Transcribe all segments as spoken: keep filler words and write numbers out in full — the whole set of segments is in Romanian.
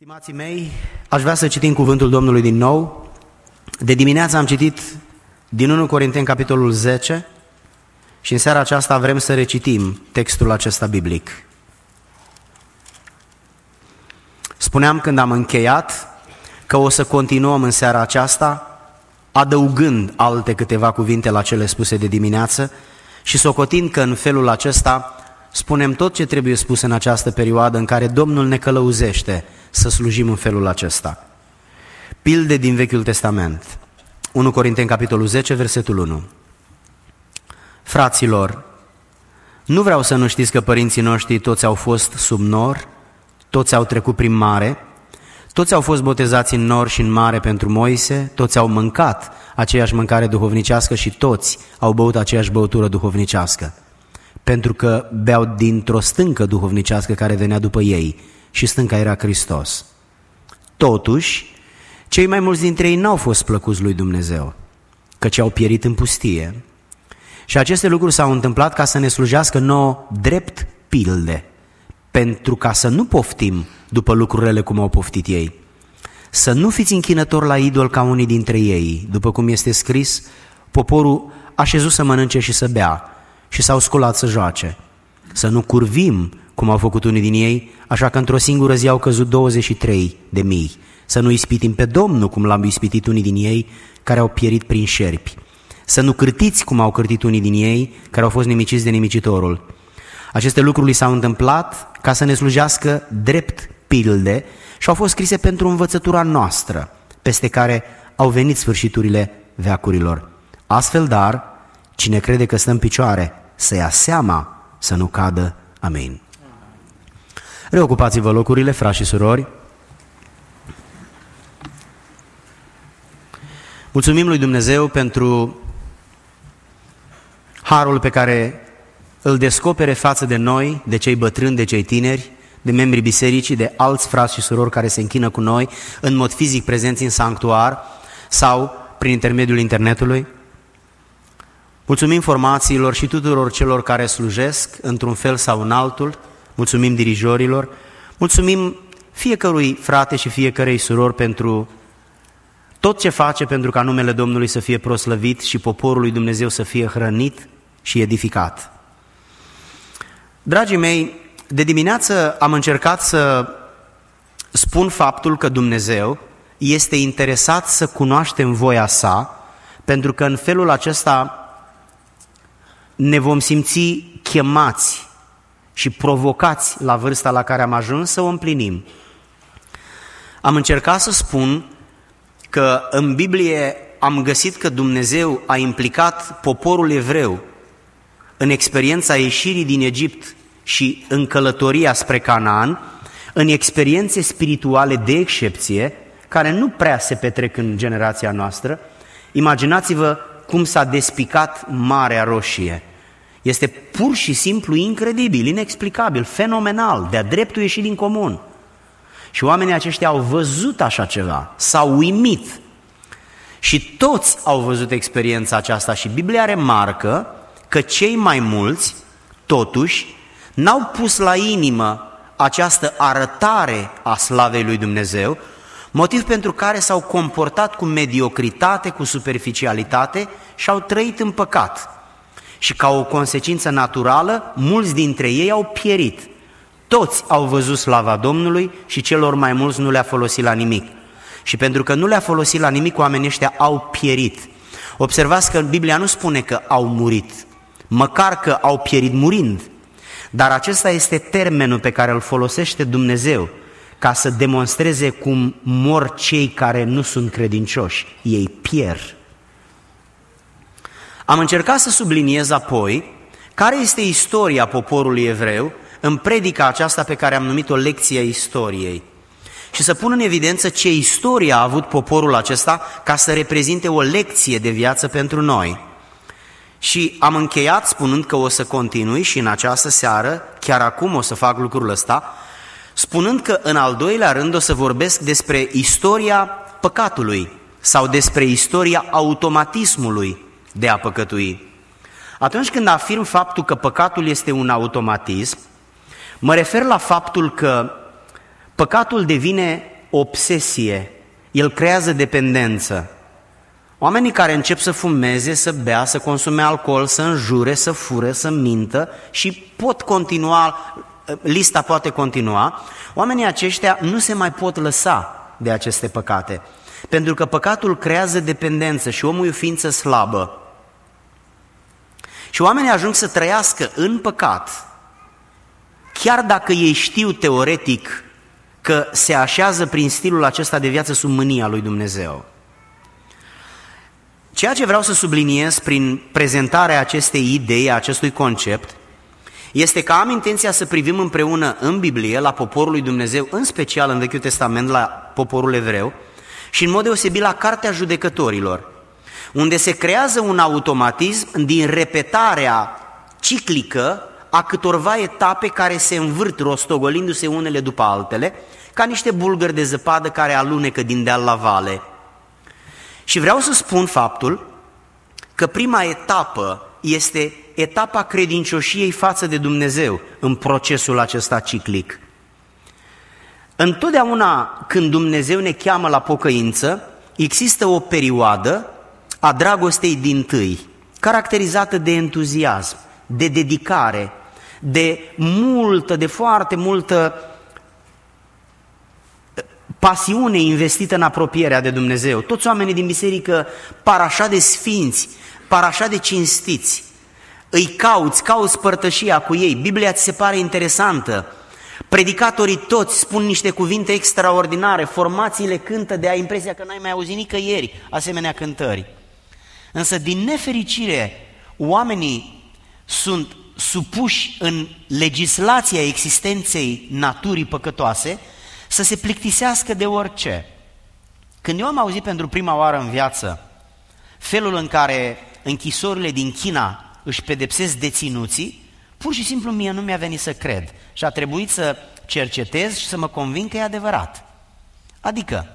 Stimații mei, aș vrea să citim cuvântul Domnului din nou. De dimineață am citit din întâi Corinteni, capitolul zece, și în seara aceasta vrem să recitim textul acesta biblic. Spuneam când am încheiat că o să continuăm în seara aceasta, adăugând alte câteva cuvinte la cele spuse de dimineață și socotind că în felul acesta spunem tot ce trebuie spus în această perioadă în care Domnul ne călăuzește să slujim în felul acesta. Pilde din Vechiul Testament. întâi Corinteni, capitolul zece, versetul unu. Fraților, nu vreau să nu știți că părinții noștri toți au fost sub nor, toți au trecut prin mare, toți au fost botezați în nor și în mare pentru Moise, toți au mâncat aceeași mâncare duhovnicească și toți au băut aceeași băutură duhovnicească, pentru că beau dintr-o stâncă duhovnicească care venea după ei și stânca era Hristos. Totuși, cei mai mulți dintre ei n-au fost plăcuți lui Dumnezeu, căci au pierit în pustie. Și aceste lucruri s-au întâmplat ca să ne slujească nouă drept pilde, pentru ca să nu poftim după lucrurile cum au poftit ei. Să nu fiți închinători la idol ca unii dintre ei, după cum este scris, poporul a șezut să mănânce și să bea și s-au sculat să joace. Să nu curvim, cum au făcut unii din ei, așa că într-o singură zi au căzut douăzeci și trei de mii. Să nu ispitim pe Domnul, cum l-am ispitit unii din ei, care au pierit prin șerpi. Să nu cârtiți, cum au cârtit unii din ei, care au fost nimiciți de nimicitorul. Aceste lucruri li s-au întâmplat ca să ne slujească drept pilde și au fost scrise pentru învățătura noastră, peste care au venit sfârșiturile veacurilor. Astfel, dar, cine crede că stă în picioare, să ia seama să nu cadă. Amin. Reocupați-vă locurile, frați și surori. Mulțumim lui Dumnezeu pentru harul pe care îl descopere față de noi, de cei bătrâni, de cei tineri, de membrii bisericii, de alți frați și surori care se închină cu noi, în mod fizic prezenți în sanctuar sau prin intermediul internetului. Mulțumim formațiilor și tuturor celor care slujesc într-un fel sau în altul, mulțumim dirijorilor, mulțumim fiecărui frate și fiecărei surori pentru tot ce face pentru ca numele Domnului să fie proslăvit și poporul lui Dumnezeu să fie hrănit și edificat. Dragii mei, de dimineață am încercat să spun faptul că Dumnezeu este interesat să cunoaștem voia sa, pentru că în felul acesta ne vom simți chemați și provocați la vârsta la care am ajuns să o împlinim. Am încercat să spun că în Biblie am găsit că Dumnezeu a implicat poporul evreu în experiența ieșirii din Egipt și în călătoria spre Canaan, în experiențe spirituale de excepție, care nu prea se petrec în generația noastră. Imaginați-vă cum s-a despicat Marea Roșie. Este pur și simplu incredibil, inexplicabil, fenomenal, de-a dreptul ieșit din comun. Și oamenii aceștia au văzut așa ceva, s-au uimit. Și toți au văzut experiența aceasta și Biblia remarcă că cei mai mulți, totuși, n-au pus la inimă această arătare a slavei lui Dumnezeu, motiv pentru care s-au comportat cu mediocritate, cu superficialitate și au trăit în păcat. Și ca o consecință naturală, mulți dintre ei au pierit. Toți au văzut slava Domnului și celor mai mulți nu le-a folosit la nimic. Și pentru că nu le-a folosit la nimic, oamenii ăștia au pierit. Observați că Biblia nu spune că au murit, măcar că au pierit murind. Dar acesta este termenul pe care îl folosește Dumnezeu ca să demonstreze cum mor cei care nu sunt credincioși. Ei pierd. Am încercat să subliniez apoi care este istoria poporului evreu în predica aceasta pe care am numit-o lecție a istoriei și să pun în evidență ce istorie a avut poporul acesta ca să reprezinte o lecție de viață pentru noi. Și am încheiat spunând că o să continui și în această seară, chiar acum o să fac lucrul ăsta, spunând că în al doilea rând o să vorbesc despre istoria păcatului sau despre istoria automatismului de a păcătui. Atunci când afirm faptul că păcatul este un automatism, mă refer la faptul că păcatul devine obsesie, el creează dependență. Oamenii care încep să fumeze, să bea, să consume alcool, să înjure, să fure, să mintă și pot continua, lista poate continua, oamenii aceștia nu se mai pot lăsa de aceste păcate, pentru că păcatul creează dependență și omul e o ființă slabă. Și oamenii ajung să trăiască în păcat, chiar dacă ei știu teoretic că se așează prin stilul acesta de viață sub mânia lui Dumnezeu. Ceea ce vreau să subliniez prin prezentarea acestei idei, a acestui concept, este că am intenția să privim împreună în Biblie la poporul lui Dumnezeu, în special în Vechiul Testament la poporul evreu și în mod deosebit la Cartea Judecătorilor, unde se creează un automatism din repetarea ciclică a câtorva etape care se învârt rostogolindu-se unele după altele, ca niște bulgări de zăpadă care alunecă din deal la vale. Și vreau să spun faptul că prima etapă este etapa credincioșiei față de Dumnezeu în procesul acesta ciclic. Întotdeauna când Dumnezeu ne cheamă la pocăință, există o perioadă a dragostei dintâi, caracterizată de entuziasm, de dedicare, de multă, de foarte multă pasiune investită în apropierea de Dumnezeu. Toți oamenii din biserică par așa de sfinți, par așa de cinstiți. Îi cauți, cauți părtășia cu ei. Biblia ți se pare interesantă. Predicatorii toți spun niște cuvinte extraordinare, formațiile cântă de ai impresia că n-ai mai auzit nicăieri asemenea cântări. Însă, din nefericire, oamenii sunt supuși în legislația existenței naturii păcătoase să se plictisească de orice. Când eu am auzit pentru prima oară în viață felul în care închisorile din China își pedepsesc deținuții, pur și simplu mie nu mi-a venit să cred și a trebuit să cercetez și să mă convin că e adevărat. Adică,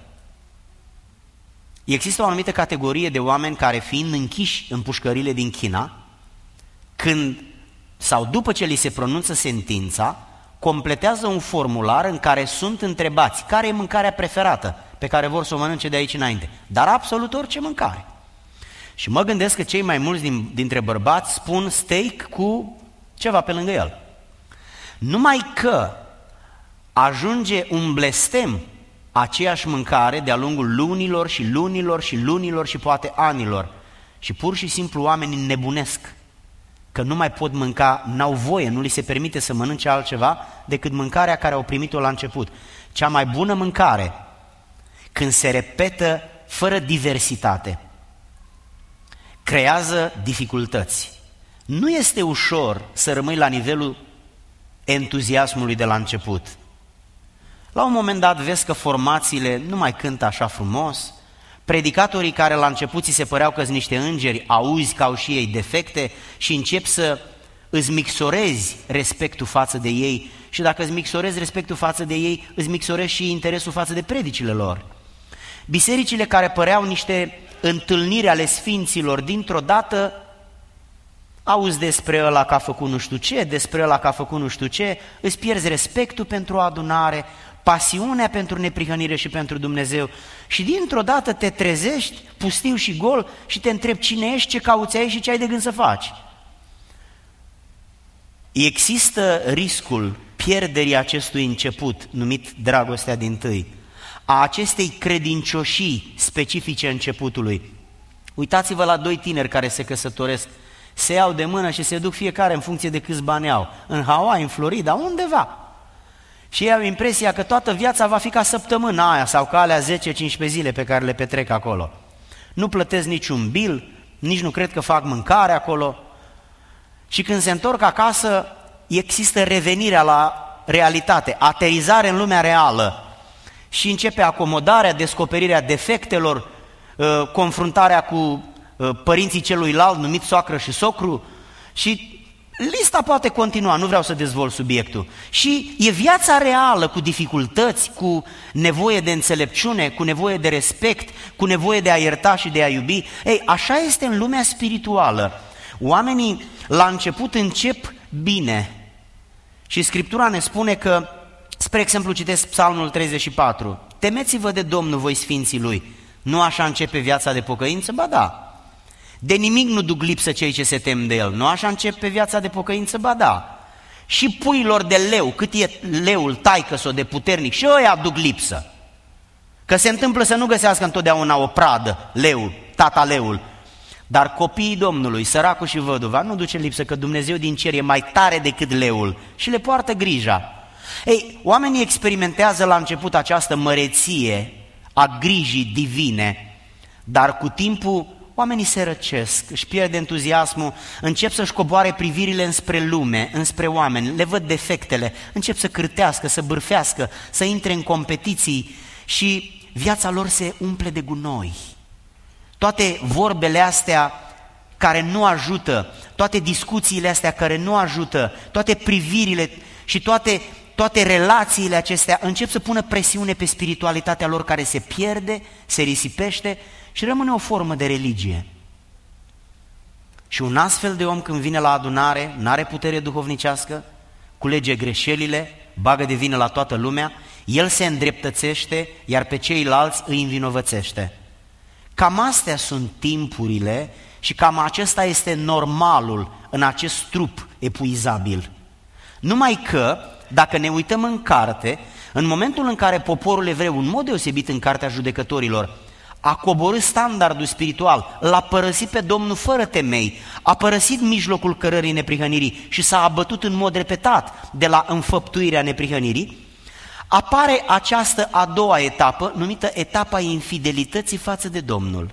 există o anumită categorie de oameni care, fiind închiși în pușcările din China, când sau după ce li se pronunță sentința, completează un formular în care sunt întrebați care e mâncarea preferată pe care vor să o mănânce de aici înainte, dar absolut orice mâncare. Și mă gândesc că cei mai mulți din, dintre bărbați spun steak cu ceva pe lângă el. Numai că ajunge un blestem aceeași mâncare de-a lungul lunilor și lunilor și lunilor și poate anilor. Și pur și simplu oamenii nebunesc că nu mai pot mânca, n-au voie, nu li se permite să mănânce altceva decât mâncarea care au primit-o la început. Cea mai bună mâncare, când se repetă fără diversitate, creează dificultăți. Nu este ușor să rămâi la nivelul entuziasmului de la început. La un moment dat vezi că formațiile nu mai cântă așa frumos, predicatorii care la început ți se păreau că sunt niște îngeri, auzi că au și ei defecte și începi să îți mixorezi respectul față de ei și dacă îți mixorezi respectul față de ei, îți mixorezi și interesul față de predicile lor. Bisericile care păreau niște întâlniri ale sfinților, dintr-o dată auzi despre ăla că a făcut nu știu ce, despre ăla că a făcut nu știu ce, îți pierzi respectul pentru adunare, pasiunea pentru neprihănire și pentru Dumnezeu și dintr-o dată te trezești pustiu și gol și te întrebi cine ești, ce cauți aici și ce ai de gând să faci. Există riscul pierderii acestui început, numit dragostea dintâi, a acestei credincioșii specifice începutului. Uitați-vă la doi tineri care se căsătoresc, se iau de mână și se duc fiecare în funcție de câți bani au, în Hawaii, în Florida, undeva. Și ei au impresia că toată viața va fi ca săptămâna aia sau ca alea zece cincisprezece zile pe care le petrec acolo. Nu plătesc niciun bil, nici nu cred că fac mâncare acolo. Și când se întorc acasă, există revenirea la realitate, aterizare în lumea reală. Și începe acomodarea, descoperirea defectelor, confruntarea cu părinții celuilalt, numit soacră și socru, și lista poate continua, nu vreau să dezvolt subiectul. Și e viața reală cu dificultăți, cu nevoie de înțelepciune, cu nevoie de respect, cu nevoie de a ierta și de a iubi. Ei, așa este în lumea spirituală. Oamenii la început încep bine. Și Scriptura ne spune că, spre exemplu, citesc Psalmul treizeci și patru, temeți-vă de Domnul, voi sfinții Lui. Nu așa începe viața de pocăință? Ba da. De nimic nu duc lipsă cei ce se tem de El. Nu așa începe viața de pocăință? Ba da. Și puilor de leu, cât e leul taică-s-o de puternic, și ăia aduc lipsă. Că se întâmplă să nu găsească întotdeauna o pradă, leul, tata leul. Dar copiii Domnului, săracul și văduva, nu duce lipsă, că Dumnezeu din cer e mai tare decât leul și le poartă grija. Ei, oamenii experimentează la început această măreție a grijii divine, dar cu timpul oamenii se răcesc, își pierd entuziasmul, încep să-și coboare privirile înspre lume, înspre oameni, le văd defectele, încep să cârtească, să bârfească, să intre în competiții și viața lor se umple de gunoi. Toate vorbele astea care nu ajută, toate discuțiile astea care nu ajută, toate privirile și toate, toate relațiile acestea încep să pună presiune pe spiritualitatea lor, care se pierde, se risipește și rămâne o formă de religie. Și un astfel de om, când vine la adunare, n-are putere duhovnicească, culege greșelile, bagă de vină la toată lumea, el se îndreptățește, iar pe ceilalți îi învinovățește. Cam astea sunt timpurile și cam acesta este normalul în acest trup epuizabil. Numai că, dacă ne uităm în carte, în momentul în care poporul evreu, în mod deosebit în Cartea Judecătorilor, a coborât standardul spiritual, l-a părăsit pe Domnul fără temei, a părăsit mijlocul cărării neprihănirii și s-a abătut în mod repetat de la înfăptuirea neprihănirii, apare această a doua etapă, numită etapa infidelității față de Domnul.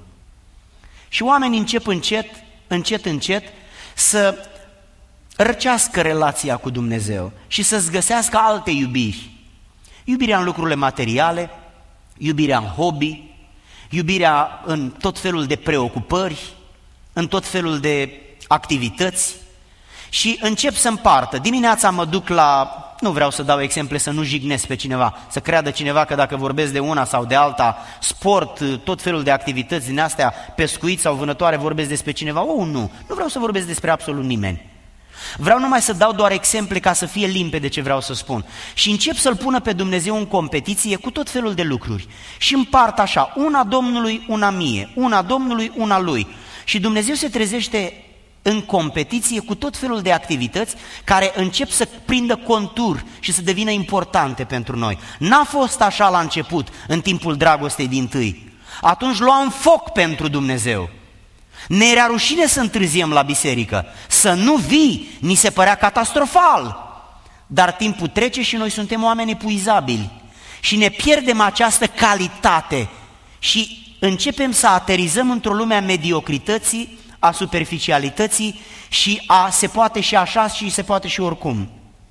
Și oamenii încep încet, încet, încet să răcească relația cu Dumnezeu și să-ți găsească alte iubiri. Iubirea în lucrurile materiale, iubirea în hobby, iubirea în tot felul de preocupări, în tot felul de activități și încep să împartă. Dimineața mă duc la, nu vreau să dau exemple, să nu jignesc pe cineva, să creadă cineva că dacă vorbesc de una sau de alta, sport, tot felul de activități din astea, pescuit sau vânătoare, vorbesc despre cineva. Oh, nu, nu vreau să vorbesc despre absolut nimeni. Vreau numai să dau doar exemple ca să fie limpede ce vreau să spun. Și încep să-L pună pe Dumnezeu în competiție cu tot felul de lucruri. Și împart așa, una Domnului, una mie, una Domnului, una Lui. Și Dumnezeu se trezește în competiție cu tot felul de activități care încep să prindă contur și să devină importante pentru noi. N-a fost așa la început, în timpul dragostei dintâi. Atunci luam foc pentru Dumnezeu. Ne era rușine să întârziem la biserică, să nu vii, ni se părea catastrofal. Dar timpul trece și noi suntem oameni epuizabili și ne pierdem această calitate și începem să aterizăm într-o lume a mediocrității, a superficialității și a se poate și așa și se poate și oricum.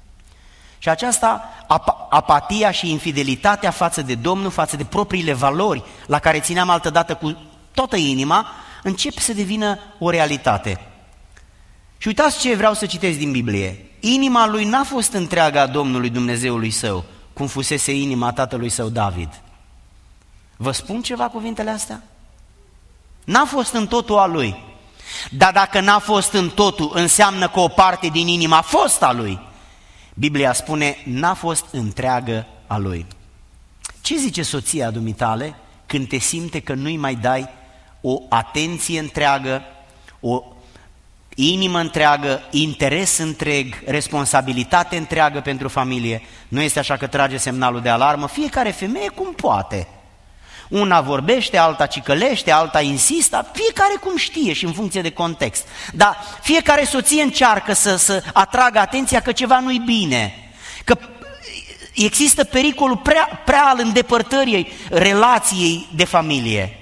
Și aceasta, ap- apatia și infidelitatea față de Domnul, față de propriile valori la care țineam altădată cu toată inima, începe să devină o realitate. Și uitați ce vreau să citesc din Biblie. Inima lui n-a fost întreaga a Domnului Dumnezeului său, cum fusese inima tatălui său David. Vă spun ceva cuvintele astea? N-a fost în totul a lui. Dar dacă n-a fost în totul, înseamnă că o parte din inima a fost a lui. Biblia spune, n-a fost întreagă a lui. Ce zice soția dumitale când te simte că nu-i mai dai o atenție întreagă, o inimă întreagă, interes întreg, responsabilitate întreagă pentru familie? Nu este așa că trage semnalul de alarmă? Fiecare femeie cum poate. Una vorbește, alta cicălește, alta insistă, fiecare cum știe și în funcție de context. Dar fiecare soție încearcă să, să atragă atenția că ceva nu-i bine, că există pericolul prea, prea al îndepărtării relației de familie.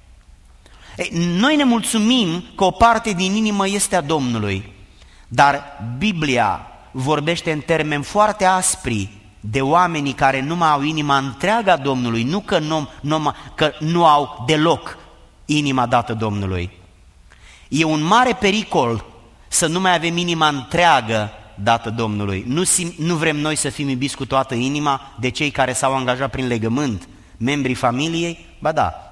Ei, noi ne mulțumim că o parte din inimă este a Domnului, dar Biblia vorbește în termeni foarte aspri de oamenii care nu mai au inima întreagă a Domnului, nu că nu, nu, că nu au deloc inima dată Domnului. E un mare pericol să nu mai avem inima întreagă dată Domnului. Nu, sim, nu vrem noi să fim iubiți cu toată inima de cei care s-au angajat prin legământ, membrii familiei? Ba da.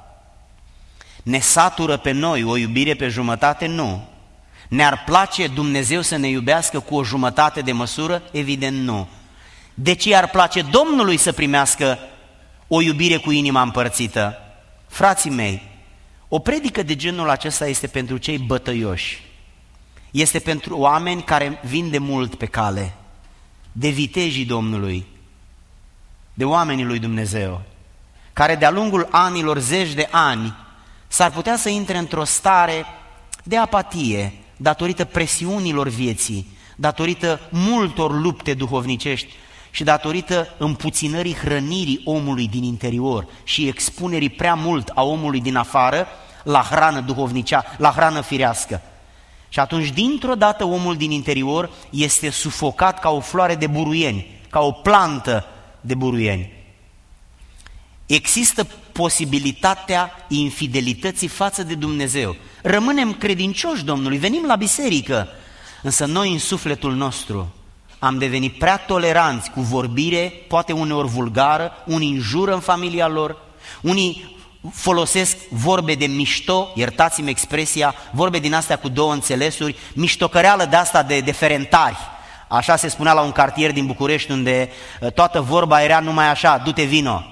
Ne satură pe noi o iubire pe jumătate? Nu. Ne-ar place Dumnezeu să ne iubească cu o jumătate de măsură? Evident nu. De ce ar place Domnului să primească o iubire cu inima împărțită. Frații mei, o predică de genul acesta este pentru cei bătăioși. Este pentru oameni care vin de mult pe cale, de vitejii Domnului, de oamenii lui Dumnezeu, care de-a lungul anilor, zeci de ani, s-ar putea să intre într-o stare de apatie, datorită presiunilor vieții, datorită multor lupte duhovnicești și datorită împuținării hrănirii omului din interior și expunerii prea mult a omului din afară la hrană duhovnicea, la hrană firească. Și atunci, dintr-o dată, omul din interior este sufocat ca o floare de buruieni, ca o plantă de buruieni. Există posibilitatea infidelității față de Dumnezeu. Rămânem credincioși Domnului, venim la biserică, însă noi în sufletul nostru am devenit prea toleranți cu vorbire, poate uneori vulgară, unii înjură în familia lor, unii folosesc vorbe de mișto, iertați-mi expresia, vorbe din astea cu două înțelesuri, miștocăreală de asta de, de ferentari. Așa se spunea la un cartier din București unde toată vorba era numai așa, du-te vino.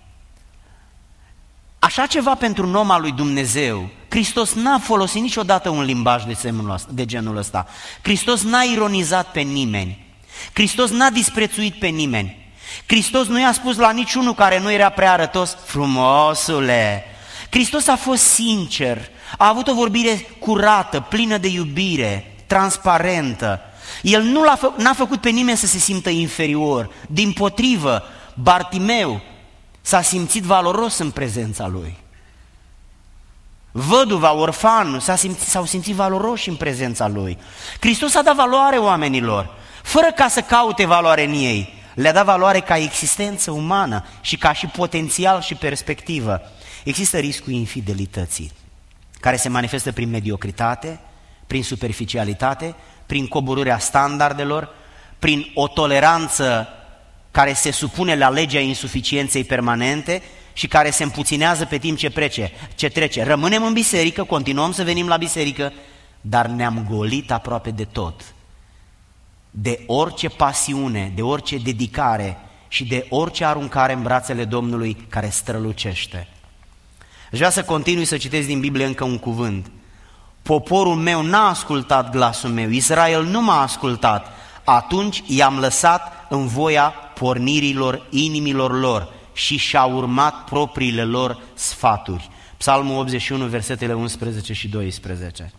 Așa ceva pentru un om al lui Dumnezeu, Hristos n-a folosit niciodată un limbaj de, de genul ăsta. Hristos n-a ironizat pe nimeni. Hristos n-a disprețuit pe nimeni. Hristos nu i-a spus la niciunul care nu era prea arătos, frumosule. Hristos a fost sincer, a avut o vorbire curată, plină de iubire, transparentă. El nu l-a fă, n-a făcut pe nimeni să se simtă inferior. Dimpotrivă, Bartimeu s-a simțit valoros în prezența lui. Văduva, orfanul s-a simțit, s-au simțit valoroși în prezența lui. Hristos a dat valoare oamenilor, fără ca să caute valoare în ei. Le-a dat valoare ca existență umană și ca și potențial și perspectivă. Există riscul infidelității, care se manifestă prin mediocritate, prin superficialitate, prin coborârea standardelor, prin o toleranță care se supune la legea insuficienței permanente și care se împuținează pe timp ce, prece, ce trece. Rămânem în biserică, continuăm să venim la biserică, dar ne-am golit aproape de tot. De orice pasiune, de orice dedicare și de orice aruncare în brațele Domnului care strălucește. Aș vrea să continui să citesc din Biblie încă un cuvânt. Poporul meu n-a ascultat glasul meu, Israel nu m-a ascultat, atunci i-am lăsat în voia pornirilor inimilor lor și și-au urmat propriile lor sfaturi. Psalmul optzeci și unu, versetele unsprezece și doisprezece.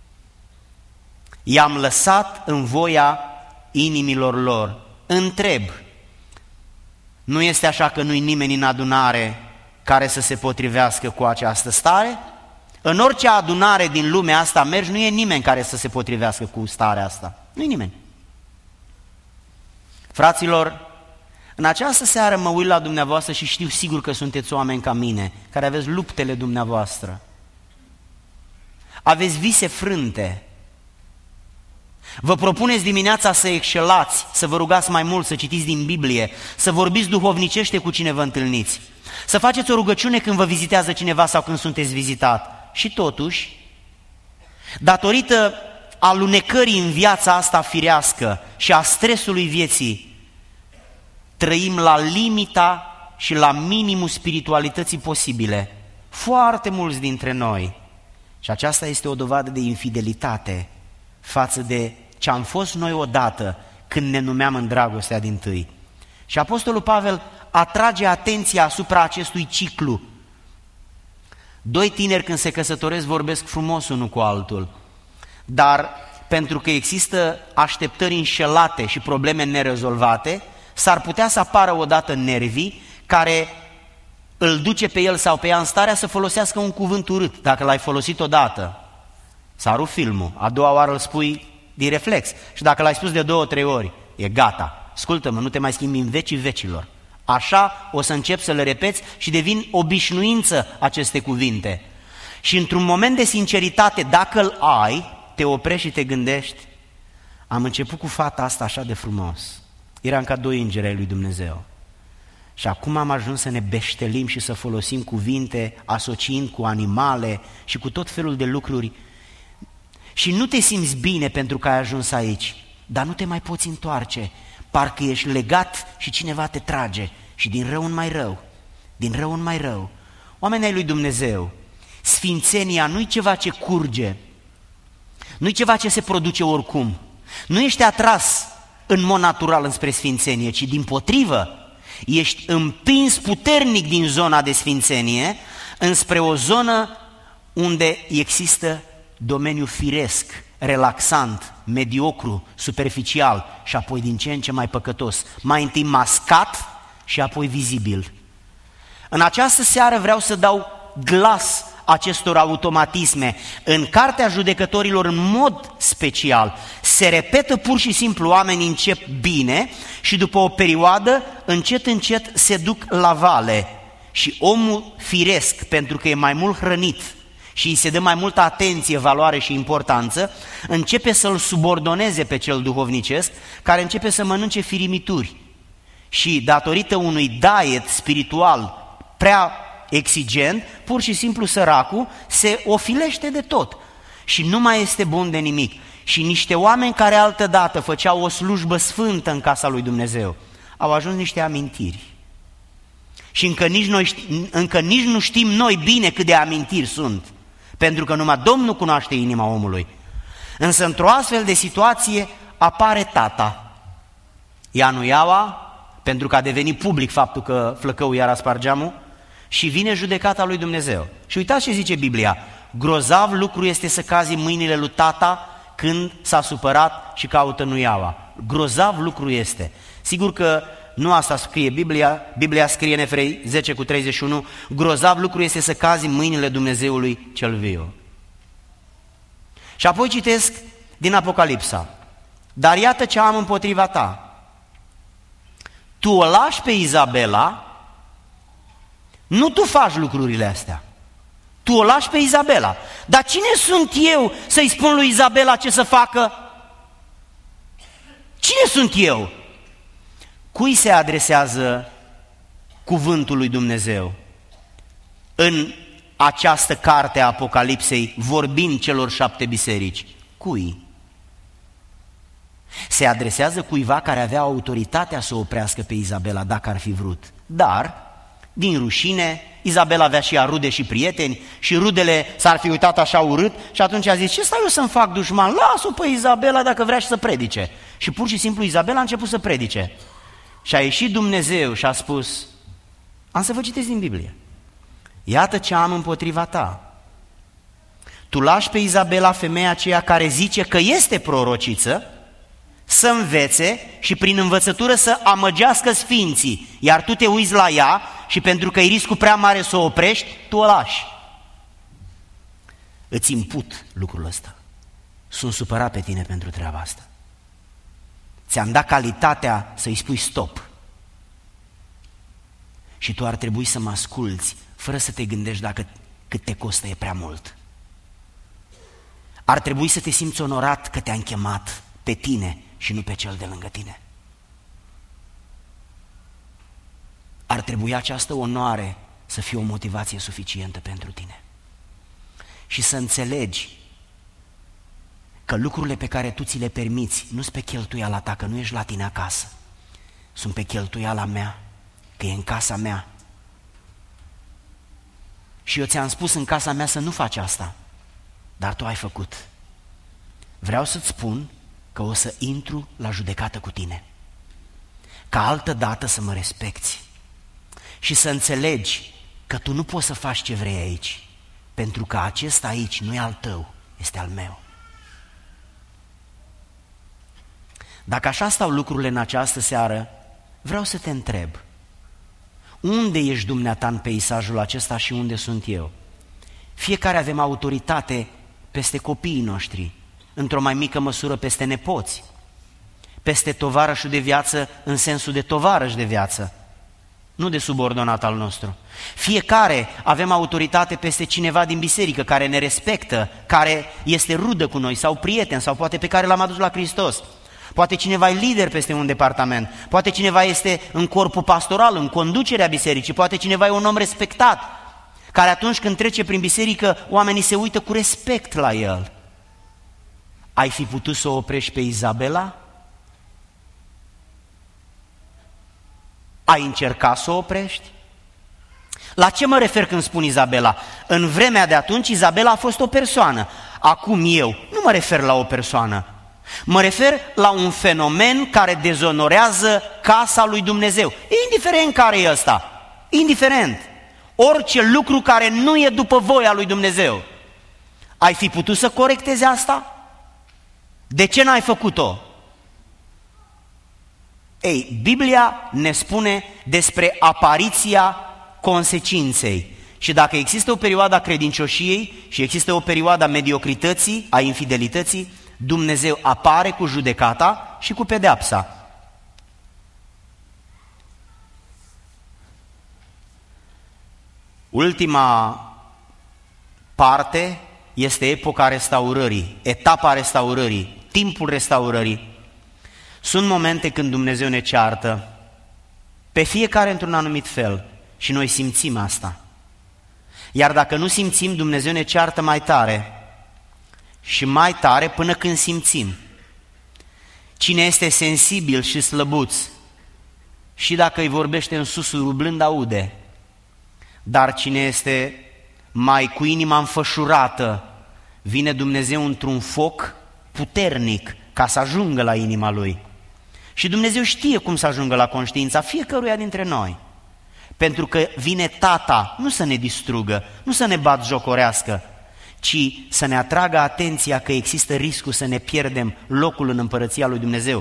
I-am lăsat în voia inimilor lor. Întreb, nu este așa că nu-i nimeni în adunare care să se potrivească cu această stare? În orice adunare din lumea asta mergi, nu e nimeni care să se potrivească cu starea asta. Nu-i nimeni. Fraților, în această seară mă uit la dumneavoastră și știu sigur că sunteți oameni ca mine, care aveți luptele dumneavoastră. Aveți vise frânte. Vă propuneți dimineața să excelați, să vă rugați mai mult, să citiți din Biblie, să vorbiți duhovnicește cu cine vă întâlniți, să faceți o rugăciune când vă vizitează cineva sau când sunteți vizitat. Și totuși, datorită alunecării în viața asta firească și a stresului vieții, trăim la limita și la minimul spiritualității posibile. Foarte mulți dintre noi. Și aceasta este o dovadă de infidelitate față de ce am fost noi odată când ne numeam în dragostea dintâi. Și Apostolul Pavel atrage atenția asupra acestui ciclu. Doi tineri când se căsătoresc vorbesc frumos unul cu altul, dar pentru că există așteptări înșelate și probleme nerezolvate, s-ar putea să apară odată nervii care îl duce pe el sau pe ea în starea să folosească un cuvânt urât, dacă l-ai folosit odată. S-a rupt filmul, a doua oară îl spui din reflex și dacă l-ai spus de două, trei ori, e gata. Ascultă-mă, nu te mai schimbi în vecii vecilor. Așa o să începi să le repeți și devin obișnuință aceste cuvinte. Și într-un moment de sinceritate, dacă îl ai, te oprești și te gândești, am început cu fata asta așa de frumos. Eram ca doi îngeri ai lui Dumnezeu. Și acum am ajuns să ne beștelim și să folosim cuvinte asociind cu animale și cu tot felul de lucruri. Și nu te simți bine pentru că ai ajuns aici, dar nu te mai poți întoarce. Parcă ești legat și cineva te trage și din rău în mai rău. din rău în mai rău. Oamenii ai lui Dumnezeu, sfințenia nu-i ceva ce curge, nu-i ceva ce se produce oricum. Nu ești atras în mod natural înspre sfințenie, ci dimpotrivă, ești împins puternic din zona de sfințenie înspre o zonă unde există domeniul firesc, relaxant, mediocru, superficial și apoi din ce în ce mai păcătos, mai întâi mascat și apoi vizibil. În această seară vreau să dau glas acestor automatisme. În Cartea Judecătorilor, în mod special, se repetă pur și simplu, oamenii încep bine și după o perioadă, încet, încet se duc la vale și omul firesc, pentru că e mai mult hrănit și îi se dă mai multă atenție, valoare și importanță, începe să-l subordoneze pe cel duhovnicesc, care începe să mănânce firimituri și datorită unui diet spiritual prea exigent, pur și simplu săracul se ofilește de tot și nu mai este bun de nimic. Și niște oameni care altădată făceau o slujbă sfântă în casa lui Dumnezeu, au ajuns niște amintiri. Și încă nici, noi, încă nici nu știm noi bine cât de amintiri sunt, pentru că numai Domnul cunoaște inima omului. Însă într-o astfel de situație apare tata, Ianuiaua, pentru că a devenit public faptul că flăcăul i-a spart geamul, și vine judecata lui Dumnezeu. Și uitați ce zice Biblia: grozav lucru este să cazi în mâinile lui tata când s-a supărat și caută nuiaua. Grozav lucru este. Sigur că nu asta scrie Biblia, Biblia scrie în Efrei zece cu treizeci și unu, grozav lucru este să cazi în mâinile Dumnezeului cel viu. Și apoi citesc din Apocalipsa: dar iată ce am împotriva ta. Tu o lași pe Izabela, nu tu faci lucrurile astea, tu o lași pe Izabela. Dar cine sunt eu să-i spun lui Izabela ce să facă? Cine sunt eu? Cui se adresează cuvântul lui Dumnezeu în această carte a Apocalipsei, vorbind celor șapte biserici? Cui? Se adresează cuiva care avea autoritatea să o oprească pe Izabela dacă ar fi vrut, dar din rușine, Izabela avea și ea rude și prieteni și rudele s-ar fi uitat așa urât și atunci a zis: ce stau eu să-mi fac dușman? Las-o pe Izabela dacă vrea și să predice. Și pur și simplu Izabela a început să predice. Și a ieșit Dumnezeu și a spus: am să vă citesc din Biblie. Iată ce am împotriva ta. Tu lași pe Izabela, femeia aceea care zice că este prorociță, să învețe și prin învățătură să amăgească sfinții, iar tu te uiți la ea și pentru că e riscul prea mare să o oprești, tu o lași. Îți imput lucrul ăsta. Sunt supărat pe tine pentru treaba asta. Ți-am dat calitatea să-i spui stop. Și tu ar trebui să mă asculți fără să te gândești dacă cât te costă e prea mult. Ar trebui să te simți onorat că te-am chemat pe tine și nu pe cel de lângă tine. Ar trebui această onoare să fie o motivație suficientă pentru tine. Și să înțelegi că lucrurile pe care tu ți le permiți nu sunt pe cheltuiala ta, că nu ești la tine acasă, sunt pe cheltuiala mea, că e în casa mea. Și eu ți-am spus în casa mea să nu faci asta, dar tu ai făcut. Vreau să-ți spun că o să intru la judecată cu tine, ca altă dată să mă respecti și să înțelegi că tu nu poți să faci ce vrei aici, pentru că acesta aici nu e al tău, este al meu. Dacă așa stau lucrurile în această seară, vreau să te întreb: unde ești dumneata în peisajul acesta și unde sunt eu? Fiecare avem autoritate peste copiii noștri, într-o mai mică măsură peste nepoți, peste tovarășul de viață în sensul de tovarăș de viață, nu de subordonat al nostru. Fiecare avem autoritate peste cineva din biserică care ne respectă, care este rudă cu noi sau prieten sau poate pe care l-am adus la Hristos. Poate cineva e lider peste un departament, poate cineva este în corpul pastoral, în conducerea bisericii, poate cineva e un om respectat, care atunci când trece prin biserică, oamenii se uită cu respect la el. Ai fi putut să o oprești pe Izabela? Ai încercat să o oprești? La ce mă refer când spun Izabela? În vremea de atunci Izabela a fost o persoană. Acum eu nu mă refer la o persoană. Mă refer la un fenomen care dezonorează casa lui Dumnezeu. Indiferent care e ăsta. Indiferent. Orice lucru care nu e după voia lui Dumnezeu. Ai fi putut să corectezi asta? De ce n-ai făcut-o? Ei, Biblia ne spune despre apariția consecinței. Și dacă există o perioadă a credincioșiei și există o perioadă a mediocrității, a infidelității, Dumnezeu apare cu judecata și cu pedeapsa. Ultima parte este epoca restaurării, etapa restaurării, timpul restaurării. Sunt momente când Dumnezeu ne ceartă, pe fiecare într-un anumit fel, și noi simțim asta. Iar dacă nu simțim, Dumnezeu ne ceartă mai tare și mai tare până când simțim. Cine este sensibil și slăbuț, și dacă îi vorbește în susurul blând, aude. Dar cine este mai cu inima înfășurată, vine Dumnezeu într-un foc puternic ca să ajungă la inima lui. Și Dumnezeu știe cum să ajungă la conștiința fiecăruia dintre noi. Pentru că vine Tata, nu să ne distrugă, nu să ne batjocorească, ci să ne atragă atenția că există riscul să ne pierdem locul în împărăția lui Dumnezeu.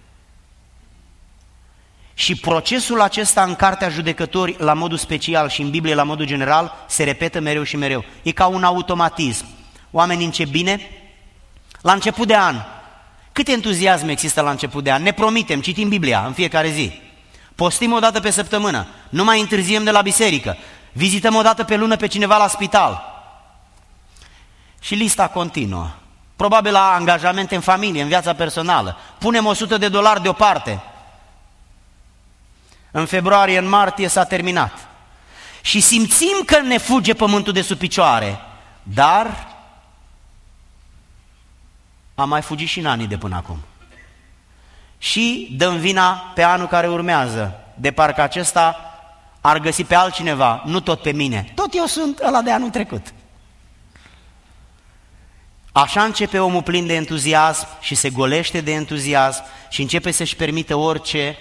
Și procesul acesta în Cartea Judecători, la modul special, și în Biblie la modul general, se repetă mereu și mereu. E ca un automatism. Oamenii încep bine, la început de an. Cât entuziasm există la început de an? Ne promitem, citim Biblia în fiecare zi. Postim o dată pe săptămână, nu mai întârziem de la biserică, vizităm o dată pe lună pe cineva la spital. Și lista continuă. Probabil la angajamente în familie, în viața personală. Punem o sută de dolari deoparte. În februarie, în martie s-a terminat. Și simțim că ne fuge pământul de sub picioare, dar a mai fugit și în anii de până acum. Și dăm vina pe anul care urmează, de parcă acesta ar găsi pe altcineva, nu tot pe mine. Tot eu sunt ăla de anul trecut. Așa începe omul plin de entuziasm și se golește de entuziasm și începe să-și permită orice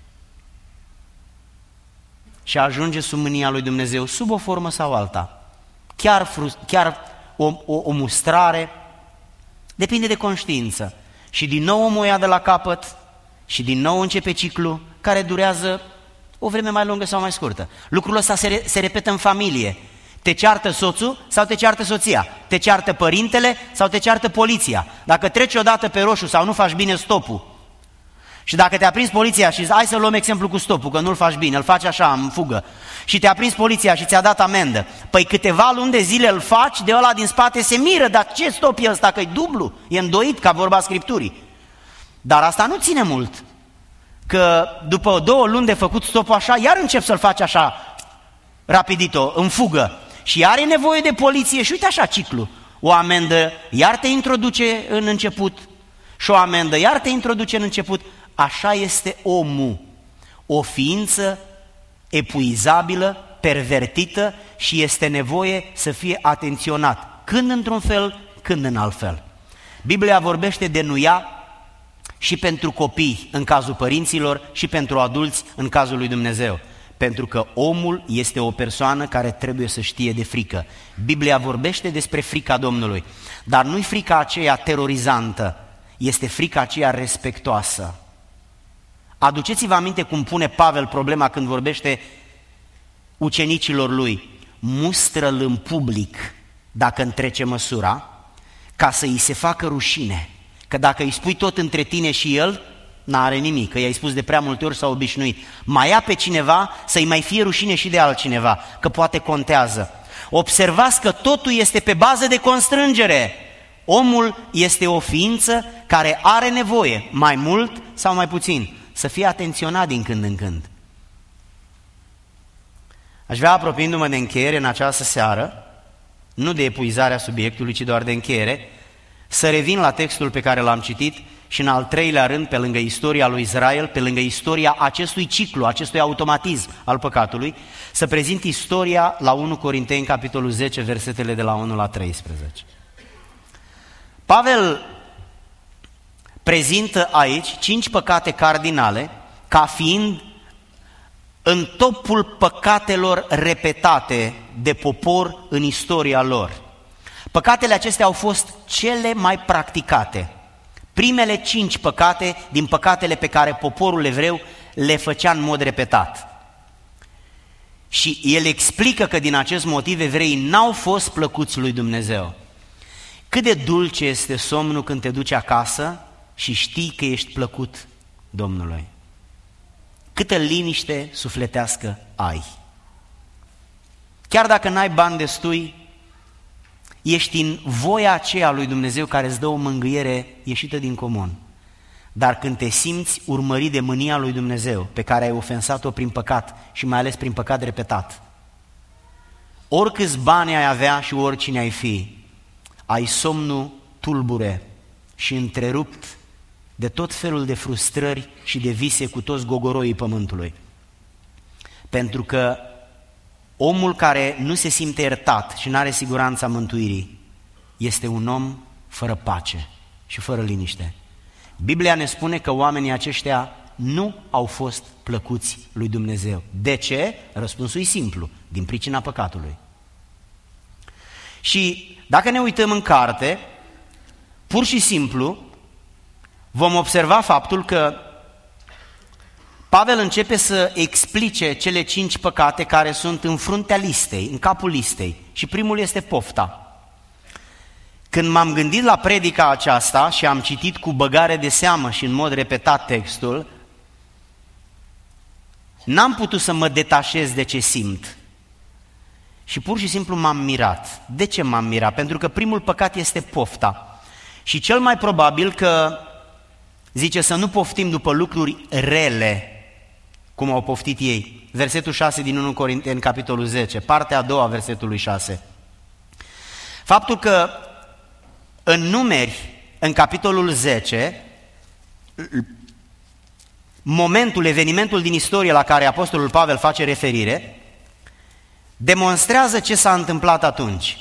și ajunge sub mânia lui Dumnezeu, sub o formă sau alta. Chiar, frust, chiar o, o, o mustrare, depinde de conștiință. Și din nou omul ia de la capăt și din nou începe ciclu care durează o vreme mai lungă sau mai scurtă. Lucrul ăsta se, re, se repetă în familie. Te ceartă soțul sau te ceartă soția? Te ceartă părintele sau te ceartă poliția? Dacă treci odată pe roșu sau nu faci bine stopul, și dacă te-a prins poliția și hai să luăm exemplu cu stopul, că nu-l faci bine, îl faci așa, în fugă, și te-a prins poliția și ți-a dat amendă, păi câteva luni de zile îl faci, de ăla din spate se miră, dar ce stop e ăsta, că e dublu, e îndoit, ca vorba Scripturii. Dar asta nu ține mult, că după două luni de făcut stopul așa, iar încep să-l faci așa, rapidito, în fugă, și are nevoie de poliție și uite așa ciclu. O amendă iar te introduce în început și o amendă iar te introduce în început. Așa este omul, o ființă epuizabilă, pervertită și este nevoie să fie atenționat, când într-un fel, când în alt fel. Biblia vorbește de nuia și pentru copii în cazul părinților și pentru adulți în cazul lui Dumnezeu. Pentru că omul este o persoană care trebuie să știe de frică. Biblia vorbește despre frica Domnului, dar nu-i frica aceea terorizantă, este frica aceea respectoasă. Aduceți-vă aminte cum pune Pavel problema când vorbește ucenicilor lui: mustră-l în public dacă întrece măsura, ca să îi se facă rușine, că dacă îi spui tot între tine și el, n-are nimic, că i-ai spus de prea multe ori, s-a obișnuit. Mai ia pe cineva să-i mai fie rușine și de altcineva, că poate contează. Observați că totul este pe bază de constrângere. Omul este o ființă care are nevoie, mai mult sau mai puțin, să fie atenționat din când în când. Aș vrea, apropiindu-mă de încheiere în această seară, nu de epuizarea subiectului, ci doar de încheiere, Să revin la textul pe care l-am citit și în al treilea rând, pe lângă istoria lui Israel, pe lângă istoria acestui ciclu, acestui automatism al păcatului, să prezint istoria la unu Corinteni, capitolul zece, versetele de la unu la treisprezece. Pavel prezintă aici cinci păcate cardinale ca fiind în topul păcatelor repetate de popor în istoria lor. Păcatele acestea au fost cele mai practicate. Primele cinci păcate din păcatele pe care poporul evreu le făcea în mod repetat. Și el explică că din acest motiv evreii n-au fost plăcuți lui Dumnezeu. Cât de dulce este somnul când te duci acasă și știi că ești plăcut Domnului. Câtă liniște sufletească ai. Chiar dacă n-ai bani destui, ești în voia aceea lui Dumnezeu care îți dă o mângâiere ieșită din comun. Dar când te simți urmărit de mânia lui Dumnezeu, pe care ai ofensat-o prin păcat și mai ales prin păcat repetat, oricâți bani ai avea și oricine ai fi, ai somnul tulbure și întrerupt de tot felul de frustrări și de vise cu toți gogoroii pământului. Pentru că omul care nu se simte iertat și nu are siguranța mântuirii este un om fără pace și fără liniște. Biblia ne spune că oamenii aceștia nu au fost plăcuți lui Dumnezeu. De ce? Răspunsul e simplu, din pricina păcatului. Și dacă ne uităm în carte, pur și simplu vom observa faptul că Pavel începe să explice cele cinci păcate care sunt în fruntea listei, în capul listei. Și primul este pofta. Când m-am gândit la predica aceasta și am citit cu băgare de seamă și în mod repetat textul, n-am putut să mă detașez de ce simt. Și pur și simplu m-am mirat. De ce m-am mirat? Pentru că primul păcat este pofta. Și cel mai probabil că zice să nu poftim după lucruri rele, cum au poftit ei. Versetul șase din unu Corinteni, capitolul zece, partea a doua a versetului șase. Faptul că în Numeri, în capitolul zece, momentul, evenimentul din istorie la care apostolul Pavel face referire, demonstrează ce s-a întâmplat atunci.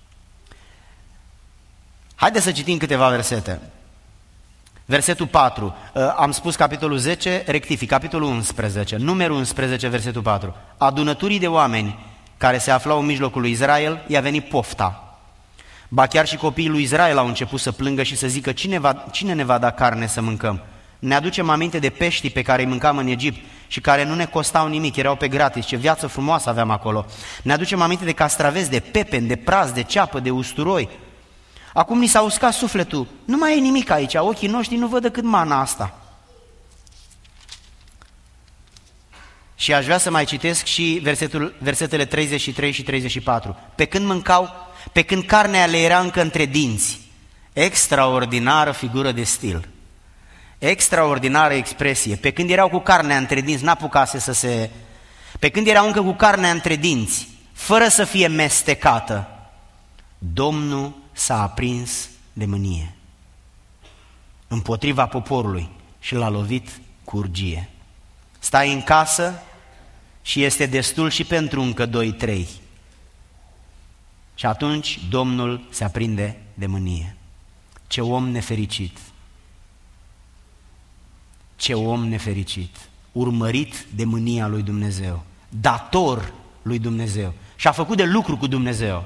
Haideți să citim câteva versete. Versetul patru, am spus capitolul zece, rectific, capitolul unsprezece, numărul unsprezece, versetul patru. Adunăturii de oameni care se aflau în mijlocul lui Israel, i-a venit pofta. Ba chiar și copiii lui Israel au început să plângă și să zică, cine, va, cine ne va da carne să mâncăm? Ne aducem aminte de peștii pe care îi mâncam în Egipt și care nu ne costau nimic, erau pe gratis, ce viață frumoasă aveam acolo. Ne aducem aminte de castraveți, de pepeni, de praz, de ceapă, de usturoi. Acum ni s-a uscat sufletul, nu mai e nimic aici, ochii noștri nu văd decât mana asta. Și aș vrea să mai citesc și versetul, versetele treizeci și trei și treizeci și patru. Pe când mâncau, pe când carnea le era încă între dinți, extraordinară figură de stil, extraordinară expresie, pe când erau cu carnea între dinți, n-apucase să se... Pe când erau încă cu carnea între dinți, fără să fie mestecată, Domnul s-a aprins de mânie împotriva poporului și l-a lovit cu urgie. Stai în casă și este destul și pentru încă doi, trei. Și atunci Domnul se aprinde de mânie. Ce om nefericit! Ce om nefericit! Urmărit de mânia lui Dumnezeu, dator lui Dumnezeu și a făcut de lucru cu Dumnezeu.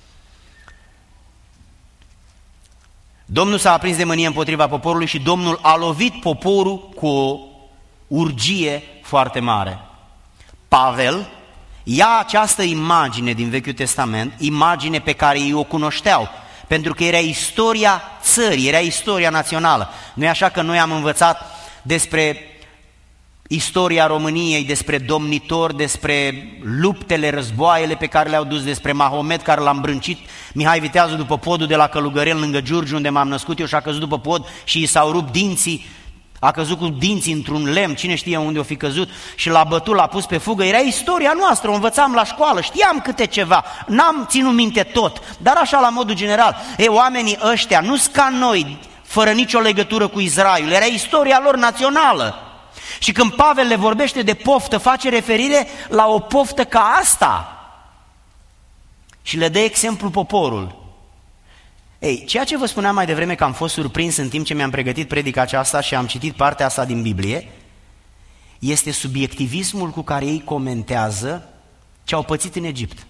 Domnul s-a aprins de mânie împotriva poporului și Domnul a lovit poporul cu o urgie foarte mare. Pavel ia această imagine din Vechiul Testament, imagine pe care ei o cunoșteau, pentru că era istoria țării, era istoria națională. Nu e așa că noi am învățat despre istoria României, despre domnitori, despre luptele, războaiele pe care le-au dus, despre Mahomet care l-a îmbrâncit Mihai Viteazu după podul de la Călugărel lângă Giurgiu unde m-am născut eu și a căzut după pod și i s-au rupt dinții. a căzut cu dinții într-un lemn, cine știe unde o fi căzut, și l-a bătut, l-a pus pe fugă. Era istoria noastră, o învățam la școală, știam câte ceva, n-am ținut minte tot, dar așa la modul general. Ei, oamenii ăștia nu sunt ca noi, fără nicio legătură cu Israel, era istoria lor națională. Și când Pavel le vorbește de poftă, face referire la o poftă ca asta și le dă exemplu poporul. Ei, ceea ce vă spuneam mai devreme că am fost surprins în timp ce mi-am pregătit predica aceasta și am citit partea asta din Biblie, este subiectivismul cu care ei comentează ce au pățit în Egipt.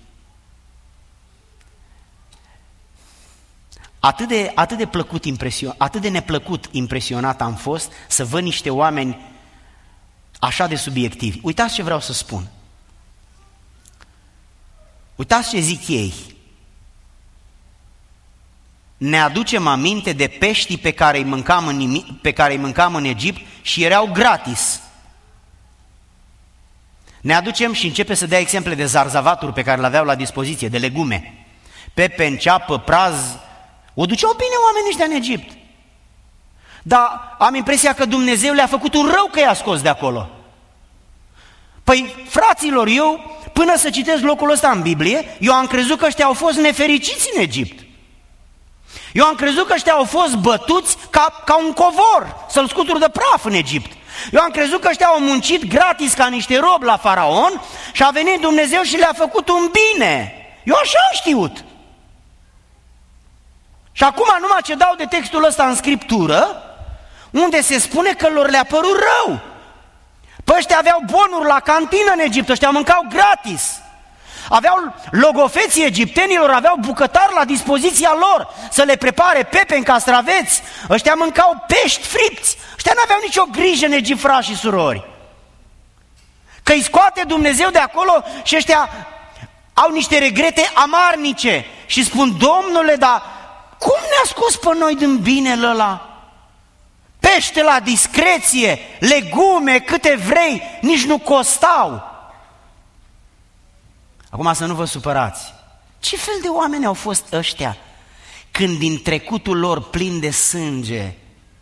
Atât de, atât de plăcut impresion, atât de neplăcut impresionat am fost să văd niște oameni așa de subiectivi. Uitați ce vreau să spun. Uitați ce zic ei. Ne aducem aminte de peștii pe care îi mâncam în, pe care îi mâncam în Egipt și erau gratis. Ne aducem și începe să dea exemple de zarzavaturi pe care le aveau la dispoziție, de legume. Pepe, înceapă, praz. O duceau bine oamenii ăștia în Egipt. Dar am impresia că Dumnezeu le-a făcut un rău că i-a scos de acolo. Păi, fraților, eu, până să citesc locul ăsta în Biblie, eu am crezut că ăștia au fost nefericiți în Egipt. Eu am crezut că ăștia au fost bătuți ca, ca un covor, să-l scutur de praf în Egipt. Eu am crezut că ăștia au muncit gratis ca niște robi la faraon și a venit Dumnezeu și le-a făcut un bine. Eu așa am știut. Și acum, numai ce dau de textul ăsta în Scriptură, unde se spune că lor le-a părut rău. Păi ăștia aveau bonuri la cantină în Egipt, ăștia mâncau gratis. Aveau logofeții egiptenilor, aveau bucătari la dispoziția lor să le prepare pepeni, castraveți. Ăștia mâncau pești fripți. Ăștia nu aveau nicio grijă în Egipt, frați și surori. Că îi scoate Dumnezeu de acolo și ăștia au niște regrete amarnice și spun: Domnule, dar cum ne-a scos pe noi din binele ăla? Pește la discreție, legume, câte vrei, nici nu costau. Acum să nu vă supărați. Ce fel de oameni au fost ăștia când din trecutul lor plin de sânge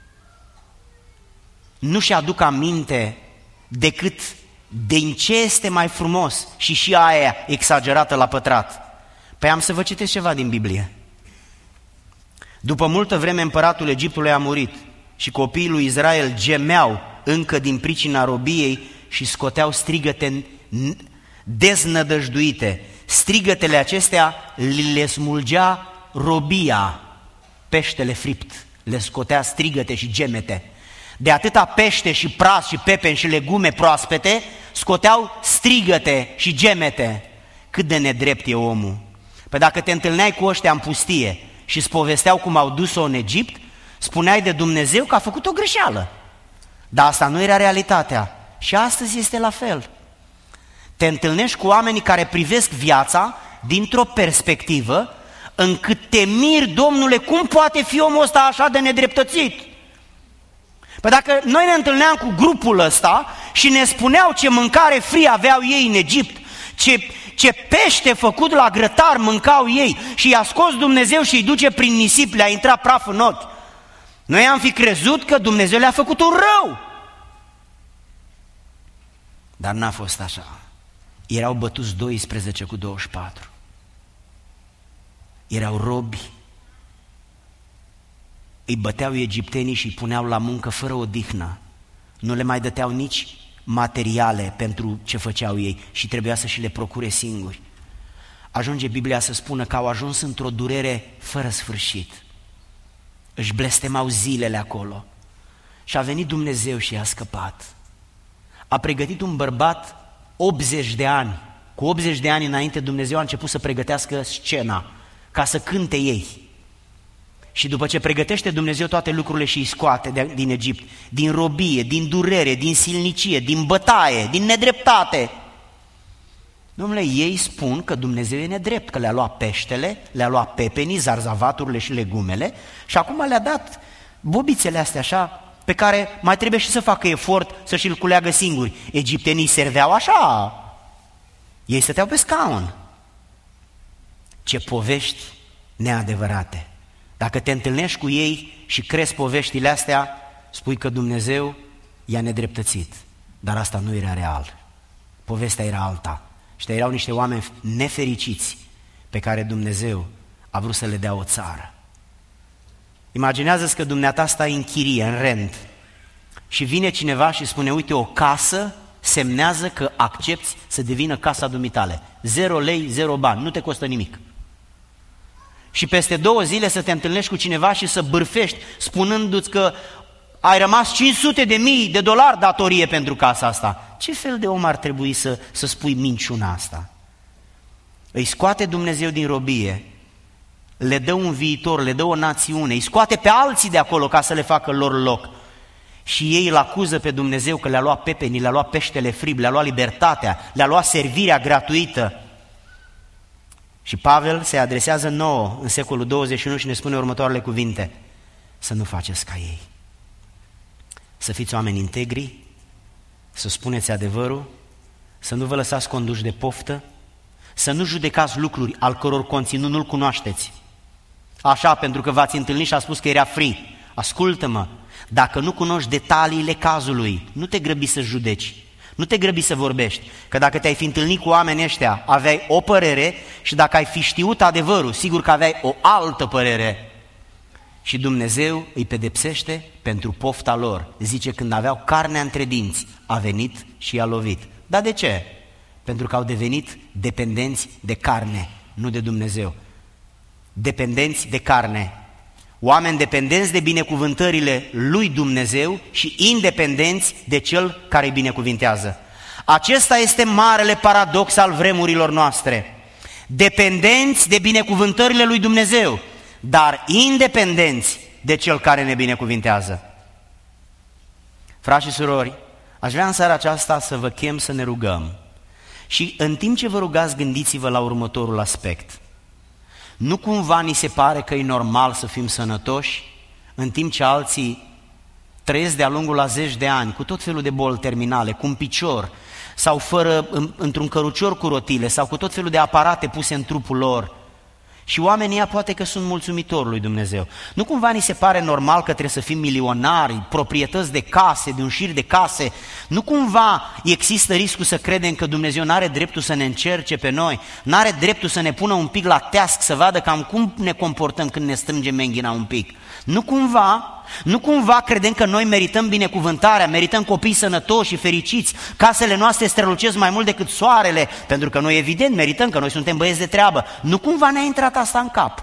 nu-și aduc aminte decât din ce este mai frumos și și aia exagerată la pătrat? Păi am să vă citesc ceva din Biblie. După multă vreme împăratul Egiptului a murit și copiii lui Israel gemeau încă din pricina robiei și scoteau strigăte deznădăjduite. Strigătele acestea le smulgea robia, peștele fript, le scotea strigăte și gemete. De atâta pește și praz și pepeni și legume proaspete, scoteau strigăte și gemete. Cât de nedrept e omul! Păi dacă te întâlneai cu ăștia în pustie și îți povesteau cum au dus-o în Egipt, spuneai de Dumnezeu că a făcut o greșeală. Dar asta nu era realitatea. Și astăzi este la fel. Te întâlnești cu oamenii care privesc viața dintr-o perspectivă încât te miri: Domnule, cum poate fi omul ăsta așa de nedreptățit? Păi dacă noi ne întâlneam cu grupul ăsta și ne spuneau ce mâncare free aveau ei în Egipt, ce, ce pește făcut la grătar mâncau ei și i-a scos Dumnezeu și îi duce prin nisip, le-a intrat praf în ochi, noi am fi crezut că Dumnezeu le-a făcut un rău. Dar n-a fost așa. Erau bătuți doisprezece cu douăzeci și patru. Erau robi. Îi băteau egiptenii și îi puneau la muncă fără odihnă. Nu le mai dăteau nici materiale pentru ce făceau ei și trebuia să și le procure singuri. Ajunge Biblia să spună că au ajuns într-o durere fără sfârșit. Își blestemau zilele acolo. Și a venit Dumnezeu și i-a scăpat. A pregătit un bărbat optzeci de ani. Cu optzeci de ani înainte Dumnezeu a început să pregătească scena ca să cânte ei. Și după ce pregătește Dumnezeu toate lucrurile și îi scoate de, din Egipt, din robie, din durere, din silnicie, din bătaie, din nedreptate. Dom'le, ei spun că Dumnezeu e nedrept, că le-a luat peștele, le-a luat pepenii, zarzavaturile și legumele și acum le-a dat bobițele astea așa, pe care mai trebuie și să facă efort să și-l culeagă singuri. Egiptenii serveau așa, ei stăteau pe scaun. Ce povești neadevărate! Dacă te întâlnești cu ei și crezi poveștile astea, spui că Dumnezeu i-a nedreptățit, dar asta nu era real. Povestea era alta. Și erau niște oameni nefericiți pe care Dumnezeu a vrut să le dea o țară. Imaginează-ți că dumneata stai în chirie, în rent, și vine cineva și spune, uite, o casă semnează că accepți să devină casa dumitale. Zero lei, zero bani, nu te costă nimic. Și peste două zile să te întâlnești cu cineva și să bârfești, spunându-ți că ai rămas cinci sute de mii de dolari datorie pentru casa asta. Ce fel de om ar trebui să, să spui minciuna asta? Îi scoate Dumnezeu din robie, le dă un viitor, le dă o națiune, îi scoate pe alții de acolo ca să le facă lor loc. Și ei îl acuză pe Dumnezeu că le-a luat pepenii, le-a luat peștele frib, le-a luat libertatea, le-a luat servirea gratuită. Și Pavel se adresează nouă în secolul douăzeci și unu și ne spune următoarele cuvinte: să nu faceți ca ei, să fiți oameni integri, să spuneți adevărul, să nu vă lăsați conduși de poftă, să nu judecați lucruri al căror conținut nu-l cunoașteți. Așa, pentru că v-ați întâlnit și a spus că era free. Ascultă-mă, dacă nu cunoști detaliile cazului, nu te grăbi să judeci, nu te grăbi să vorbești, că dacă te-ai fi întâlnit cu oamenii ăștia, aveai o părere și dacă ai fi știut adevărul, sigur că aveai o altă părere. Și Dumnezeu îi pedepsește pentru pofta lor. Zice, când aveau carnea între dinți, a venit și i-a lovit. Dar de ce? Pentru că au devenit dependenți de carne, nu de Dumnezeu. Dependenți de carne. Oameni dependenți de binecuvântările lui Dumnezeu și independenți de Cel care îi binecuvintează. Acesta este marele paradox al vremurilor noastre. Dependenți de binecuvântările lui Dumnezeu, dar independenți de Cel care ne binecuvintează. Frați și surori, aș vrea în seara aceasta să vă chem să ne rugăm. Și în timp ce vă rugați, gândiți-vă la următorul aspect. Nu cumva ni se pare că e normal să fim sănătoși, în timp ce alții trăiesc de-a lungul la zeci de ani, cu tot felul de boli terminale, cu un picior, sau fără, într-un cărucior cu rotile, sau cu tot felul de aparate puse în trupul lor. Și oamenii ăia poate că sunt mulțumitori lui Dumnezeu. Nu cumva ni se pare normal că trebuie să fim milionari, proprietăți de case, de un șir de case? Nu cumva există riscul să credem că Dumnezeu nu are dreptul să ne încerce pe noi, nu are dreptul să ne pună un pic la teasc, să vadă cam cum ne comportăm când ne strângem menghina un pic? Nu cumva, nu cumva credem că noi merităm binecuvântarea, merităm copii sănătoși și fericiți, casele noastre strălucesc mai mult decât soarele, pentru că noi evident merităm, că noi suntem băieți de treabă. Nu cumva ne-a intrat asta în cap?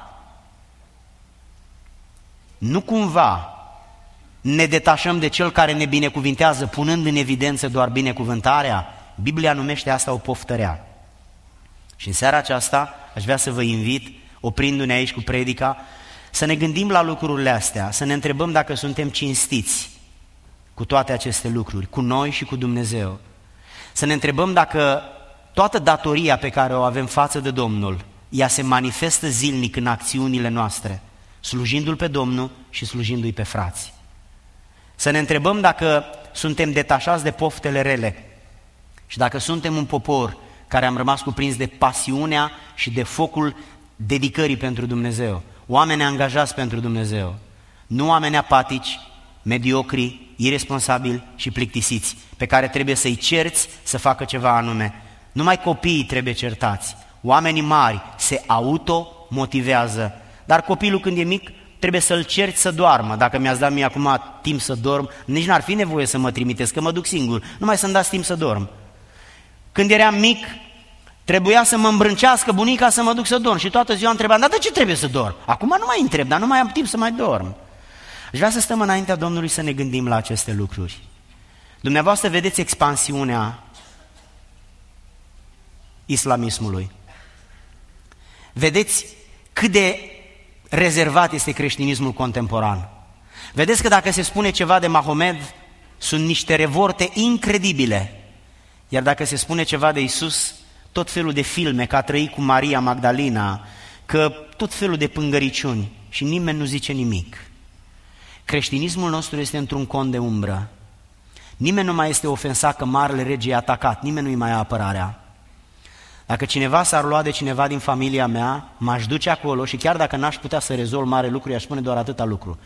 Nu cumva ne detașăm de Cel care ne binecuvintează, punând în evidență doar binecuvântarea? Biblia numește asta o poftă rea. Și în seara aceasta aș vrea să vă invit, oprindu-ne aici cu predica, să ne gândim la lucrurile astea, să ne întrebăm dacă suntem cinstiți cu toate aceste lucruri, cu noi și cu Dumnezeu. Să ne întrebăm dacă toată datoria pe care o avem față de Domnul, ea se manifestă zilnic în acțiunile noastre, slujindu-L pe Domnul și slujindu-i pe frați. Să ne întrebăm dacă suntem detașați de poftele rele și dacă suntem un popor care am rămas cuprins de pasiunea și de focul dedicării pentru Dumnezeu. Oameni angajați pentru Dumnezeu, nu oameni apatici, mediocri, irresponsabili și plictisiți, pe care trebuie să-i cerți să facă ceva anume. Numai copiii trebuie certați. Oamenii mari se automotivează, dar copilul când e mic trebuie să-l cerți să doarmă. Dacă mi-ați dat mie acum timp să dorm, nici n-ar fi nevoie să mă trimiteți, că mă duc singur, numai să-mi dați timp să dorm. Când eram mic, trebuia să mă îmbrâncească bunica să mă duc să dorm și toată ziua întrebam, dar de ce trebuie să dorm? Acum nu mai întreb, dar nu mai am timp să mai dorm. Aș vrea să stăm înaintea Domnului să ne gândim la aceste lucruri. Dumneavoastră vedeți expansiunea islamismului. Vedeți cât de rezervat este creștinismul contemporan. Vedeți că dacă se spune ceva de Mahomed, sunt niște revolte incredibile. Iar dacă se spune ceva de Isus, tot felul de filme, că a trăit cu Maria Magdalena, că tot felul de pângăriciuni și nimeni nu zice nimic. Creștinismul nostru este într-un cont de umbră. Nimeni nu mai este ofensat că marele rege e atacat, nimeni nu-i mai ia apărarea. Dacă cineva s-ar lua de cineva din familia mea, m-aș duce acolo și chiar dacă n-aș putea să rezolv mare lucru, i-aș spune doar atâta lucru.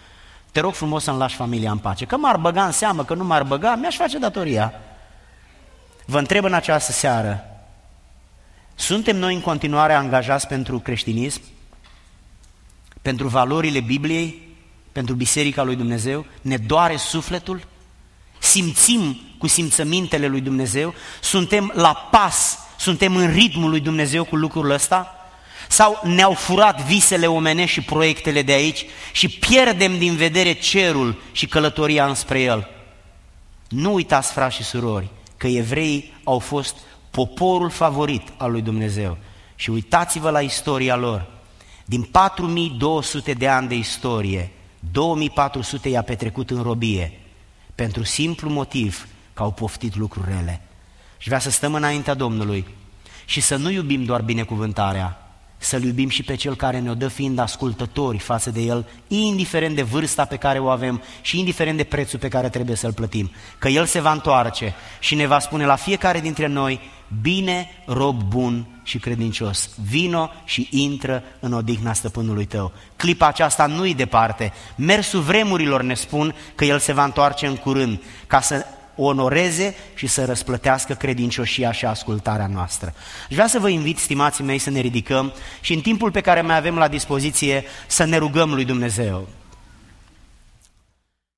te rog frumos să-mi lași familia în pace. Că m-ar băga în seamă, că nu m-ar băga, mi-aș face datoria. Vă întreb în această seară, suntem noi în continuare angajați pentru creștinism? Pentru valorile Bibliei? Pentru Biserica lui Dumnezeu? Ne doare sufletul? Simțim cu simțămintele lui Dumnezeu? Suntem la pas, suntem în ritmul lui Dumnezeu cu lucrul ăsta? Sau ne-au furat visele omenești și proiectele de aici și pierdem din vedere cerul și călătoria înspre el? Nu uitați, frați și surori, că evreii au fost poporul favorit al lui Dumnezeu. Și uitați-vă la istoria lor. Din patru mii două sute de ani de istorie, două mii patru sute i-a petrecut în robie, pentru simplu motiv că au poftit lucruri rele. Și vrea să stăm înaintea Domnului și să nu iubim doar binecuvântarea, să-L iubim și pe Cel care ne-o dă fiind ascultători față de El, indiferent de vârsta pe care o avem și indiferent de prețul pe care trebuie să-L plătim. Că El se va întoarce și ne va spune la fiecare dintre noi: bine, rob bun și credincios, vino și intră în odihna stăpânului tău. Clipa aceasta nu-i departe, mersul vremurilor ne spun că El se va întoarce în curând, ca să onoreze și să răsplătească credincioșia și ascultarea noastră. Și vreau să vă invit, stimații mei, să ne ridicăm și în timpul pe care mai avem la dispoziție să ne rugăm lui Dumnezeu.